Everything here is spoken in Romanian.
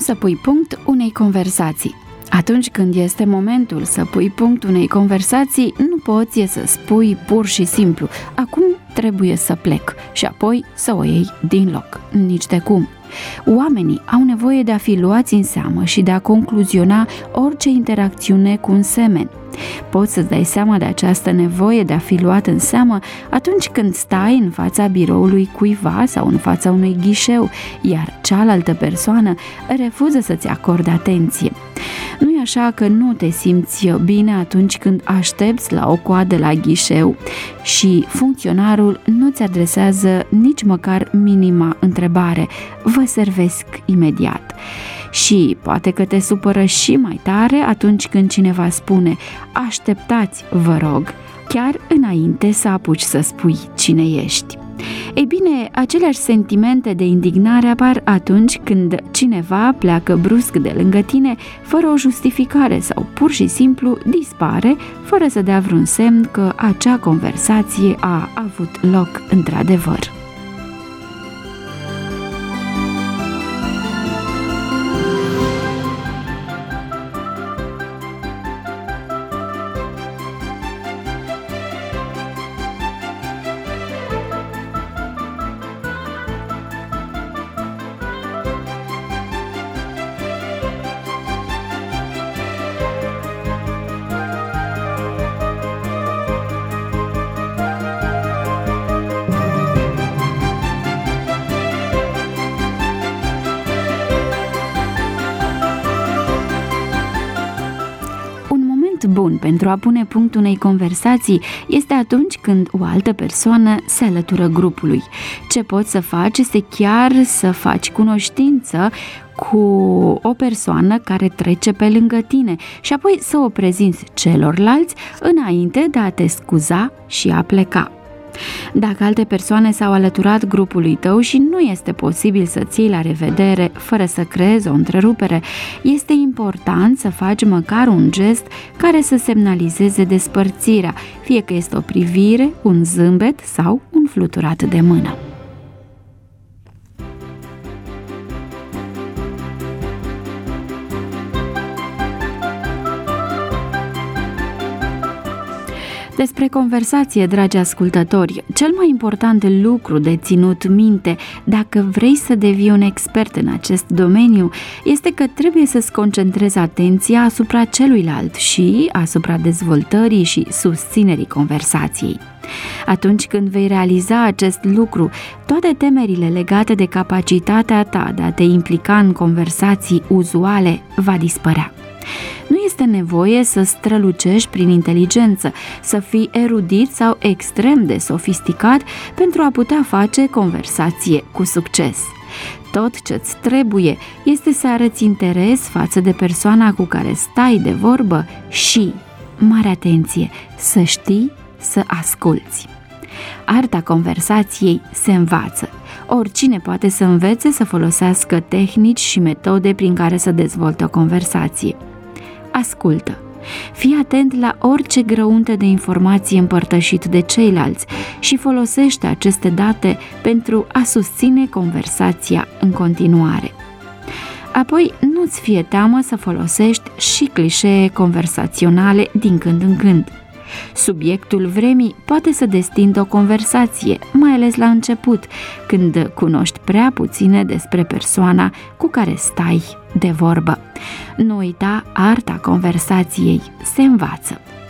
să pui punct unei conversații. Atunci când este momentul să pui punct unei conversații, nu poți să spui pur și simplu: acum trebuie să plec, și apoi să o iei din loc. Nici de cum. Oamenii au nevoie de a fi luați în seamă și de a concluziona orice interacțiune cu un semen. Poți să-ți dai seama de această nevoie de a fi luat în seamă atunci când stai în fața biroului cuiva sau în fața unui ghișeu, iar cealaltă persoană refuză să-ți acorde atenție. Nu e așa că nu te simți bine atunci când aștepți la o coadă la ghișeu și funcționarul nu ți adresează nici măcar minima întrebare: vă servesc imediat. Și poate că te supără și mai tare atunci când cineva spune: așteptați, vă rog, chiar înainte să apuci să spui cine ești. Ei bine, aceleași sentimente de indignare apar atunci când cineva pleacă brusc de lângă tine, fără o justificare, sau pur și simplu dispare, fără să dea vreun semn că acea conversație a avut loc într-adevăr. Bun pentru a pune punct unei conversații este atunci când o altă persoană se alătură grupului. Ce poți să faci este chiar să faci cunoștință cu o persoană care trece pe lângă tine și apoi să o prezinți celorlalți înainte de a te scuza și a pleca. Dacă alte persoane s-au alăturat grupului tău și nu este posibil să-ți iei la revedere fără să creezi o întrerupere, este important să faci măcar un gest care să semnalizeze despărțirea, fie că este o privire, un zâmbet sau un fluturat de mână. Despre conversație, dragi ascultători, cel mai important lucru de ținut minte dacă vrei să devii un expert în acest domeniu este că trebuie să-ți concentrezi atenția asupra celuilalt și asupra dezvoltării și susținerii conversației. Atunci când vei realiza acest lucru, toate temerile legate de capacitatea ta de a te implica în conversații uzuale va dispărea. Nu este nevoie să strălucești prin inteligență, să fii erudit sau extrem de sofisticat pentru a putea face conversație cu succes. Tot ce-ți trebuie este să arăți interes față de persoana cu care stai de vorbă și, mare atenție, să știi să asculți. Arta conversației se învață. Oricine poate să învețe să folosească tehnici și metode prin care să dezvolte o conversație. Ascultă. Fii atent la orice grăunte de informație împărtășit de ceilalți și folosește aceste date pentru a susține conversația în continuare. Apoi, nu-ți fie teamă să folosești și clișee conversaționale din când în când. Subiectul vremii poate să destindă o conversație, mai ales la început, când cunoști prea puține despre persoana cu care stai de vorbă. Nu uita, arta conversației se învață.